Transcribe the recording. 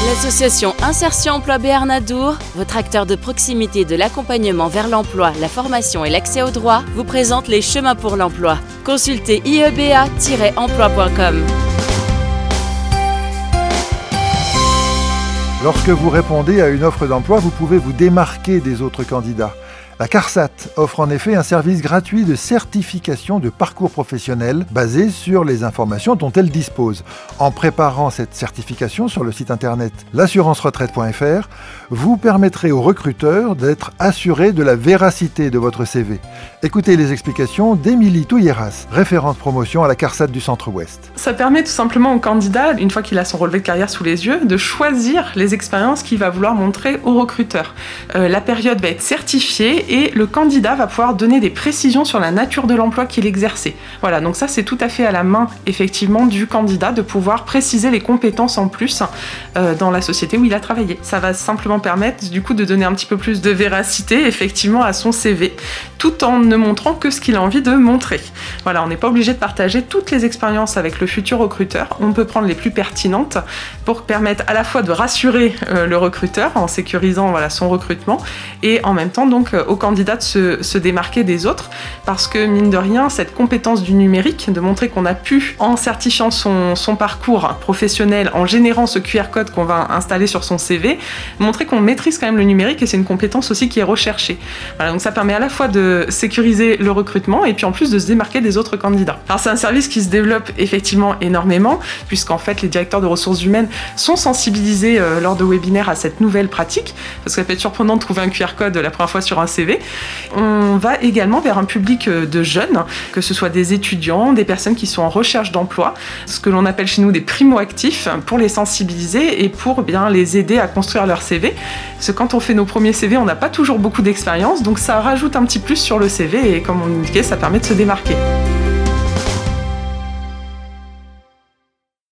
L'association Insertion Emploi Béarn Adour, votre acteur de proximité de l'accompagnement vers l'emploi, la formation et l'accès aux droits, vous présente les chemins pour l'emploi. Consultez ieba-emploi.com. Lorsque vous répondez à une offre d'emploi, vous pouvez vous démarquer des autres candidats. La CARSAT offre en effet un service gratuit de certification de parcours professionnel basé sur les informations dont elle dispose. En préparant cette certification sur le site internet l'assurance-retraite.fr, vous permettrez aux recruteurs d'être assurés de la véracité de votre CV. Écoutez les explications d'Émilie Touilleras, référente promotion à la CARSAT du Centre-Ouest. Ça permet tout simplement au candidat, une fois qu'il a son relevé de carrière sous les yeux, de choisir les expériences qu'il va vouloir montrer au recruteur. La période va être certifiée et le candidat va pouvoir donner des précisions sur la nature de l'emploi qu'il exerçait. Voilà, donc ça c'est tout à fait à la main effectivement du candidat de pouvoir préciser les compétences en plus dans la société où il a travaillé. Ça va simplement permettre du coup de donner un petit peu plus de véracité effectivement à son CV, tout en ne montrant que ce qu'il a envie de montrer. Voilà, on n'est pas obligé de partager toutes les expériences avec le futur recruteur, on peut prendre les plus pertinentes pour permettre à la fois de rassurer le recruteur en sécurisant son recrutement et en même temps donc au candidat de se démarquer des autres, parce que mine de rien, cette compétence du numérique, de montrer qu'on a pu, en certifiant son parcours professionnel, en générant ce QR code qu'on va installer sur son CV, montrer qu'on maîtrise quand même le numérique, et c'est une compétence aussi qui est recherchée. Voilà, donc ça permet à la fois de sécuriser le recrutement et puis en plus de se démarquer des autres candidats. Alors c'est un service qui se développe effectivement énormément, puisqu'en fait les directeurs de ressources humaines sont sensibilisés lors de webinaires à cette nouvelle pratique, parce que ça peut être surprenant de trouver un QR code la première fois sur un CV. On va également vers un public de jeunes, que ce soit des étudiants, des personnes qui sont en recherche d'emploi, ce que l'on appelle chez nous des primo-actifs, pour les sensibiliser et pour bien les aider à construire leur CV. Parce que quand on fait nos premiers CV, on n'a pas toujours beaucoup d'expérience, donc ça rajoute un petit plus sur le CV et comme on indiquait, ça permet de se démarquer.